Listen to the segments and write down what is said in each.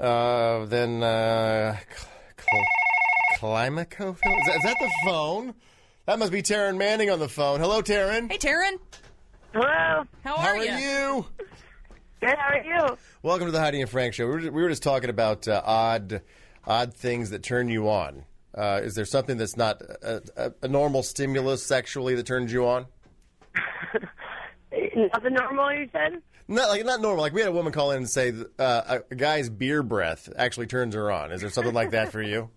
Then Climaco? Is that the phone? That must be Taryn Manning on the phone. Hello, Taryn. Hey, Taryn. Hello. How are you? Good, how are you? Welcome to the Heidi and Frank Show. We were just talking about odd things that turn you on. Is there something that's not a normal stimulus sexually that turns you on? Nothing normal, you said? Not normal. Like we had a woman call in and say a guy's beer breath actually turns her on. Is there something like that for you?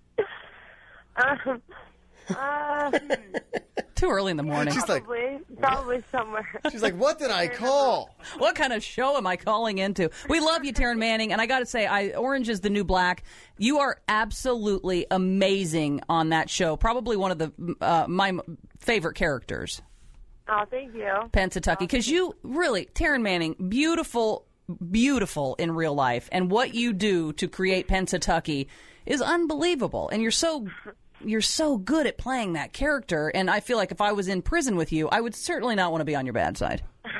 Too early in the morning. She's Probably somewhere. She's like, what did I call? What kind of show am I calling into? We love you, Taryn Manning, and I got to say, Orange is the New Black. You are absolutely amazing on that show. Probably one of the my favorite characters. Oh, thank you. Pennsatucky, because you really, Taryn Manning, beautiful in real life, and what you do to create Pennsatucky is unbelievable. And you're so good at playing that character, and I feel like if I was in prison with you, I would certainly not want to be on your bad side.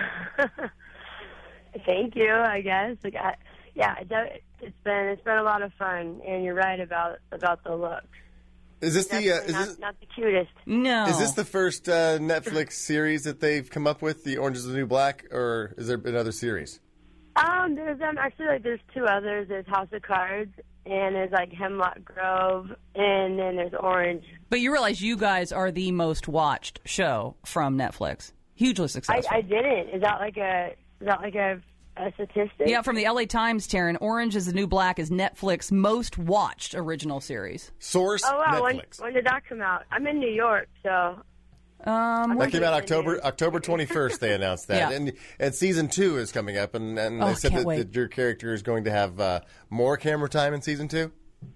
Thank you, I guess. It's been a lot of fun, and you're right about the look. Is this not the cutest? No. Is this the first Netflix series that they've come up with, The Orange is the New Black, or is there another series? There's two others. There's House of Cards, and there's Hemlock Grove, and then there's Orange. But you realize you guys are the most watched show from Netflix. Hugely successful. I didn't. Is that like a statistic? Yeah, from the LA Times, Taryn, Orange is the New Black is Netflix's most watched original series. Source, Oh, wow. Netflix. When did that come out? I'm in New York, so... that came out October 21st, they announced that. Yeah. And season 2 is coming up, and they said that your character is going to have more camera time in season 2?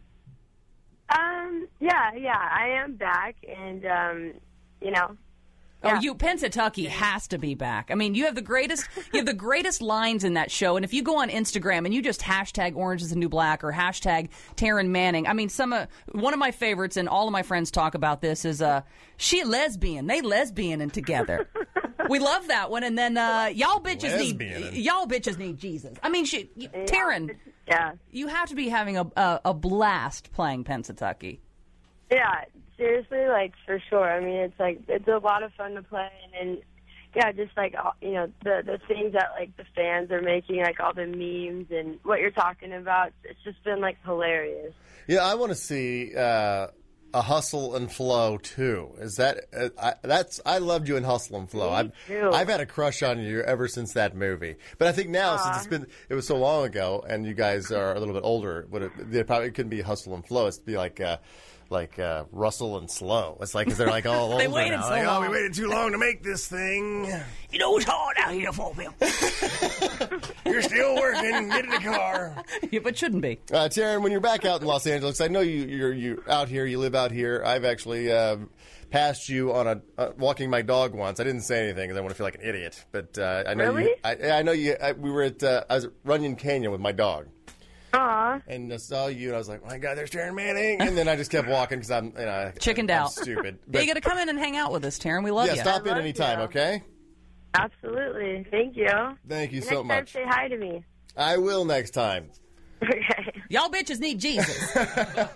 Yeah, I am back, and, Yeah. Oh, Pennsatucky has to be back. I mean, you have the greatest lines in that show. And if you go on Instagram and you just hashtag Orange is the New Black or hashtag Taryn Manning, I mean, one of my favorites, and all of my friends talk about this, is she lesbian. They lesbianing together. We love that one. And then y'all bitches need Jesus. I mean, Taryn, you have to be having a blast playing Pennsatucky. Yeah. Seriously, for sure. I mean, it's a lot of fun to play, and just the things that the fans are making, all the memes and what you're talking about. It's just been hilarious. Yeah, I want to see a Hustle and Flow too. Is that I loved you in Hustle and Flow. I've had a crush on you ever since that movie. But I think now since it was so long ago, and you guys are a little bit older, it probably couldn't be Hustle and Flow. It's to be like Russell and Slow. It's because they're all older they waited now. So long. We waited too long to make this thing. You know it's hard out here for me. You're still working. Get in the car. Yeah, but shouldn't be. Taryn, when you're back out in Los Angeles, I know you're out here. You live out here. I've actually passed you on walking my dog once. I didn't say anything because I want to feel like an idiot. But I know really? I know you. We were I was at Runyon Canyon with my dog. Aww. And I saw you, and I was like, my God, there's Taryn Manning. And then I just kept walking because I'm chickened out. Stupid. But you got to come in and hang out with us, Taryn. We love you. Yeah, stop in anytime, okay? Absolutely. Thank you. Thank you so much. Next time, say hi to me. I will next time. Okay. Y'all bitches need Jesus. Y'all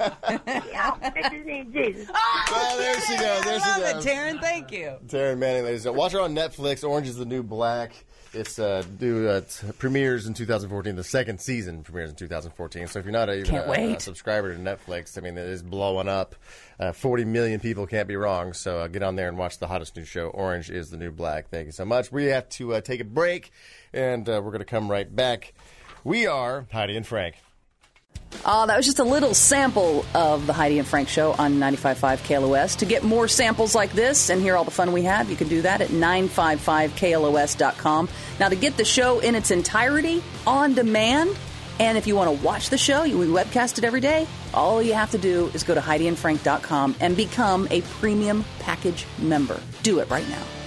bitches need Jesus. Well, there she goes. There she I love goes. it, Taryn. Thank you. Taryn Manning, ladies and gentlemen. Watch her on Netflix. Orange is the New Black. It's premieres in 2014. The second season premieres in 2014. So if you're not even a subscriber to Netflix, I mean, it is blowing up. 40 million people, can't be wrong. So get on there and watch the hottest new show, Orange is the New Black. Thank you so much. We have to take a break, and we're going to come right back. We are Heidi and Frank. That was just a little sample of the Heidi and Frank Show on 95.5 KLOS. To get more samples like this and hear all the fun we have, you can do that at 955KLOS.com. Now, to get the show in its entirety on demand, and if you want to watch the show, we webcast it every day, all you have to do is go to HeidiandFrank.com and become a premium package member. Do it right now.